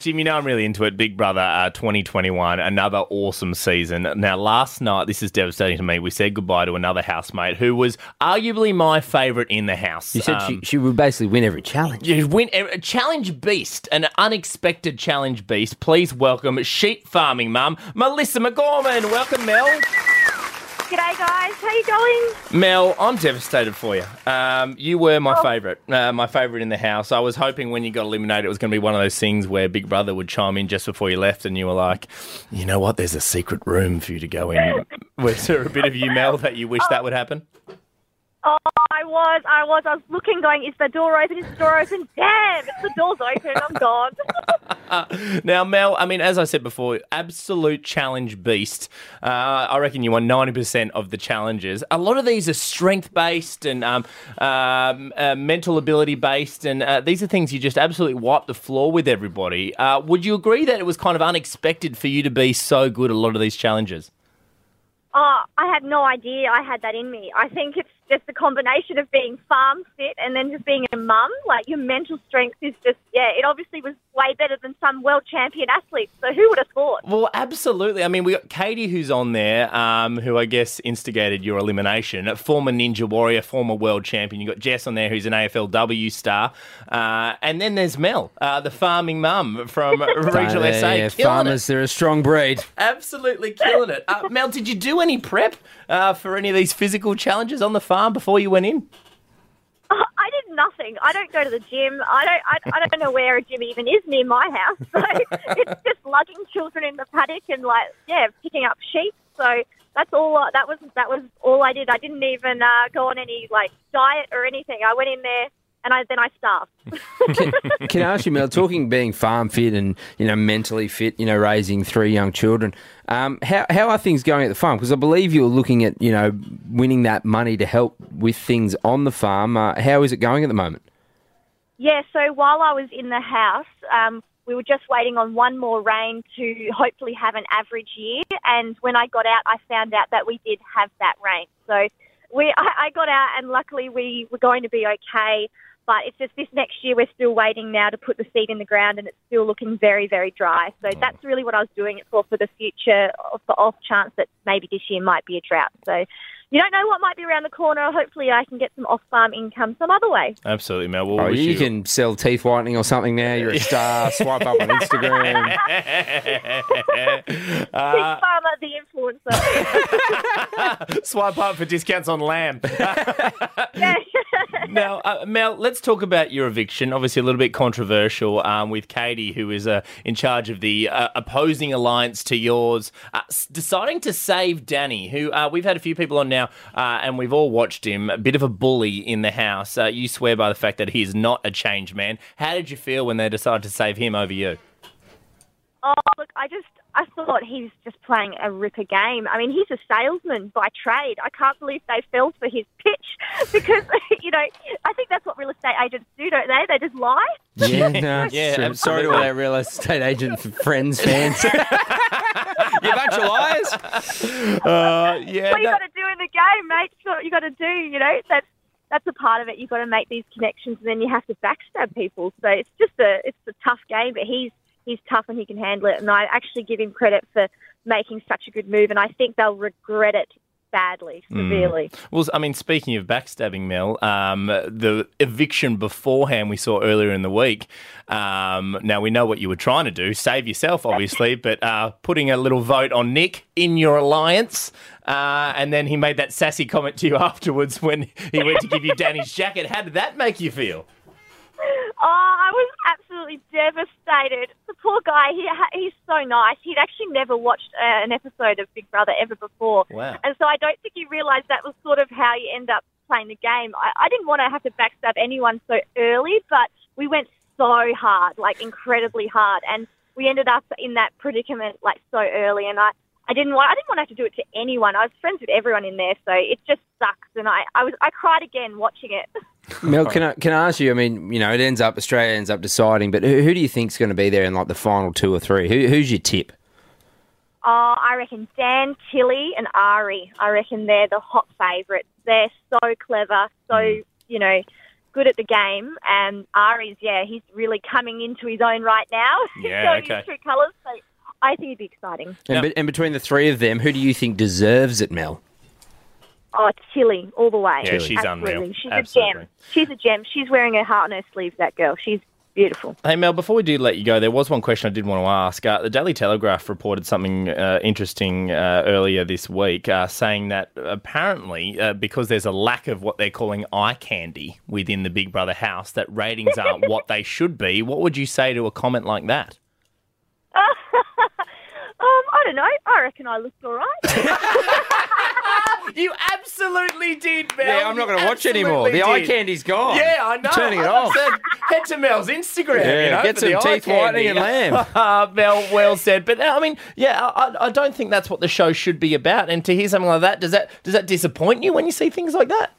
Jim, you know I'm really into it. Big Brother 2021, another awesome season. Now, last night, this is devastating to me, we said goodbye to another housemate who was arguably my favourite in the house. You said she would basically win every challenge. You win a challenge beast, an unexpected challenge beast. Please welcome sheep farming mum, Melissa McGorman. Welcome, Mel. G'day, guys. How you going? Mel, I'm devastated for you. You were my favourite in the house. I was hoping when you got eliminated it was going to be one of those things where Big Brother would chime in just before you left and you were like, you know what, there's a secret room for you to go in. Was there a bit of you, Mel, that you wish that would happen? Oh, I was looking, going, is the door open? Is the door open? Damn, the door's open. I'm gone. Now, Mel, I mean, as I said before, absolute challenge beast. I reckon you won 90% of the challenges. A lot of these are strength-based and mental ability-based, and these are things you just absolutely wipe the floor with everybody. Would you agree that it was kind of unexpected for you to be so good at a lot of these challenges? Oh, I had no idea I had that in me. I think it's just a combination of being farm fit and then just being a mum. Like, your mental strength is just, it obviously was way better than some world champion athletes. So who would have thought? Well, absolutely. I mean, we got Katie who's on there, who I guess instigated your elimination. A former Ninja Warrior, former world champion. You got Jess on there who's an AFLW star. And then there's Mel, the farming mum from Regional SA. Yeah, farmers, they're a strong breed. Absolutely killing it. Mel, did you do any prep for any of these physical challenges on the farm before you went in? I did nothing. I don't go to the gym. I don't know where a gym even is near my house. So it's just lugging children in the paddock and picking up sheep. So that's all. That was all I did. I didn't even go on any diet or anything. I went in there and then I starved. Can I ask you, Mel, talking being farm fit and mentally fit, raising 3 young children, how are things going at the farm? Because I believe you're looking at winning that money to help with things on the farm. How is it going at the moment? Yeah, so while I was in the house, we were just waiting on one more rain to hopefully have an average year. And when I got out, I found out that we did have that rain. So I got out, and luckily we were going to be okay. But it's just this next year we're still waiting now to put the seed in the ground, and it's still looking very, very dry. So that's really what I was doing it for the future, for off chance that maybe this year might be a drought. So you don't know what might be around the corner. Hopefully I can get some off-farm income some other way. Absolutely, Mel. We'll you can sell teeth whitening or something now. You're a star. Swipe up on Instagram. Pig Farmer, the influencer. Swipe up for discounts on lamb. Now, Mel, let's talk about your eviction. Obviously a little bit controversial with Katie, who is in charge of the opposing alliance to yours, deciding to save Danny, who we've had a few people on now and we've all watched him, a bit of a bully in the house. You swear by the fact that he is not a changed man. How did you feel when they decided to save him over you? Oh, look, I thought he was just playing a ripper game. I mean, he's a salesman by trade. I can't believe they fell for his pitch because, I think that's what real estate agents do, don't they? They just lie. Yeah, no, yeah. I'm sorry to all our real estate agent friends, fans. You're a bunch of liars. What you got to do in the game, mate. That's what you got to do, That's a part of it. You've got to make these connections, and then you have to backstab people. So it's a tough game, but he's tough and he can handle it. And I actually give him credit for making such a good move, and I think they'll regret it badly, severely. Well, I mean, speaking of backstabbing, Mel, the eviction beforehand we saw earlier in the week, now we know what you were trying to do, save yourself, obviously, but putting a little vote on Nick in your alliance, and then he made that sassy comment to you afterwards when he went to give you Danny's jacket. How did that make you feel? Oh, I was absolutely devastated. The poor guy, he's so nice. He'd actually never watched an episode of Big Brother ever before. Wow. And so I don't think he realised that was sort of how you end up playing the game. I didn't want to have to backstab anyone so early, but we went so hard, incredibly hard. And we ended up in that predicament, so early. And I didn't want to have to do it to anyone. I was friends with everyone in there, so it just sucks. And I cried again watching it. Mel, can I ask you? I mean, Australia ends up deciding, but who do you think's going to be there in the final 2 or 3? Who's your tip? Oh, I reckon Dan, Tilly, and Ari. I reckon they're the hot favourites. They're so clever, so good at the game, and Ari's, he's really coming into his own right now. Yeah, He's showing his true colours, so I think it'd be exciting. And between the three of them, who do you think deserves it, Mel? Oh, it's Tilly all the way. Yeah, she's Absolutely. unreal. She's Absolutely. a gem. She's a gem. She's wearing her heart on her sleeve, that girl. She's beautiful. Hey, Mel, before we do let you go, there was one question I did want to ask. The Daily Telegraph reported something interesting earlier this week, saying that apparently because there's a lack of what they're calling eye candy within the Big Brother house, that ratings aren't what they should be. What would you say to a comment like that? I don't know. I reckon I looked all right. You absolutely did, Mel. Yeah, I'm not going to watch anymore. The eye candy's gone. Yeah, I know. Turning it off. Head to Mel's Instagram. Yeah, get for some the eye teeth whitening and lamb. Mel, well said. But I mean, I don't think that's what the show should be about. And to hear something like that, does that disappoint you when you see things like that?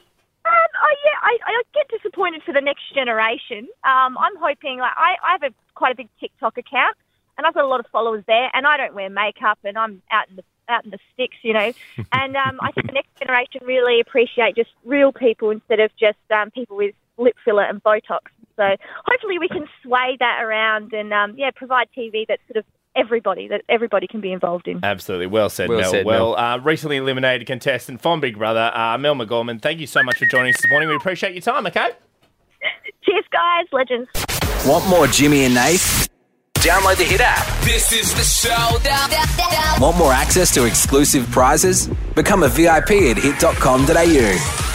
I get disappointed for the next generation. I'm hoping, I have quite a big TikTok account, and I've got a lot of followers there, and I don't wear makeup, and I'm out in the sticks, And I think the next generation really appreciate just real people instead of just people with lip filler and Botox. So hopefully we can sway that around and provide TV that's sort of that everybody can be involved in. Absolutely. Well said, Well Mel. said, Mel. Recently eliminated contestant from Big Brother, Mel McGorman, thank you so much for joining us this morning. We appreciate your time, okay? Cheers, guys. Legends. Want more Jimmy and Nath? Download the Hit app. This is the showdown. Want more access to exclusive prizes? Become a VIP at hit.com.au.